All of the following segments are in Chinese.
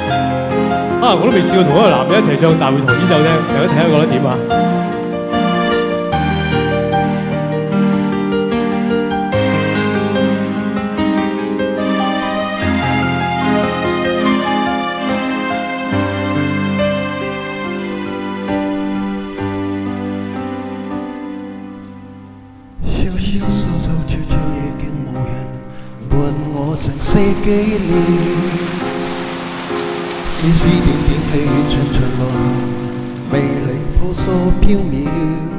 我都未試過同一個男人一齊唱大會堂演奏啫，大家睇下覺得點啊？ 瀟瀟灑灑悄悄已經無人伴我成世紀了。絲絲點點細雨串串落下，美麗婆娑飄渺。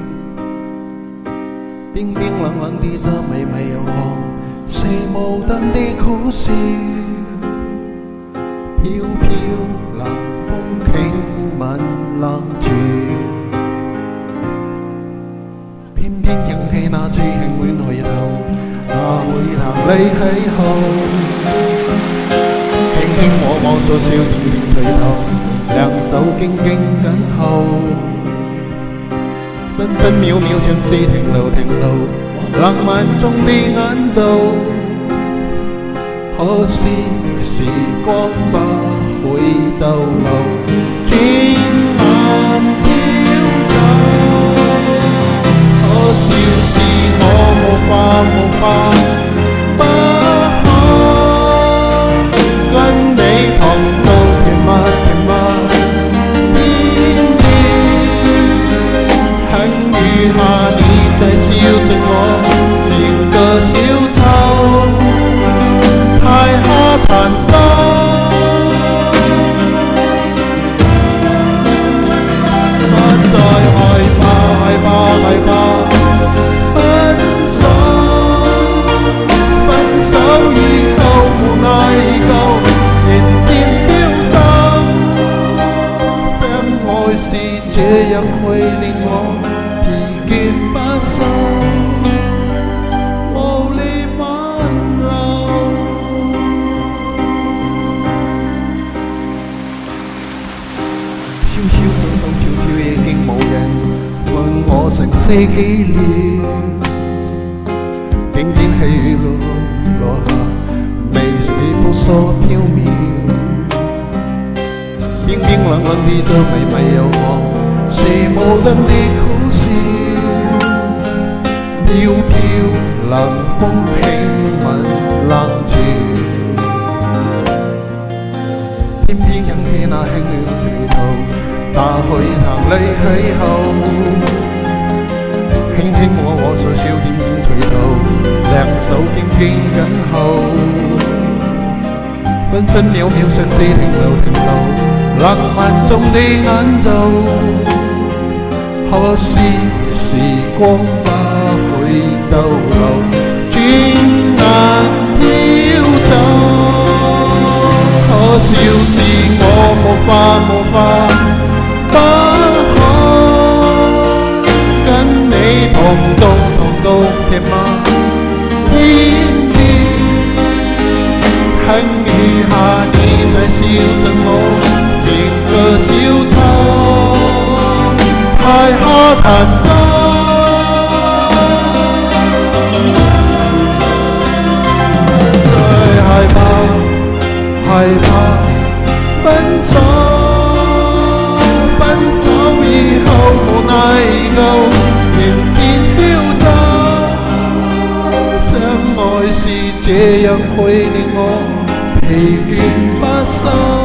冰冰冷冷的這美美又紅，是無燈的苦笑。飄飄冷風輕吻冷住，偏偏引起那次輕戀回頭，那回頭你喺後。輕輕我傻笑，點點退頭，兩手緊緊緊候，分分秒秒像是停留停留，浪漫中的眼奏，可惜時光不會逗留，轉眼飄走，可笑是我無法這樣會令我疲倦不收，無力挽留。瀟瀟灑灑悄悄已經無人伴我成世紀了。點點細雨落下，美麗婆娑飄渺。冰冰冷冷的這美美又紅，是無燈的苦笑，飄飄冷風輕吻冷住，偏偏引起那輕戀回頭，打去行淚喺後，輕輕我傻笑點點退頭，兩手緊緊緊候，分分秒秒像是停留停留。浪漫中的眼奏，可惜時光不會逗留，轉眼飄走。可笑是我無法不可跟你同到甜蜜天邊，恨餘下你在笑着我。整個小丑太下彈奏，最害怕分手以後無奈夠，明天瀟灑，相愛是這樣會令我疲倦不收。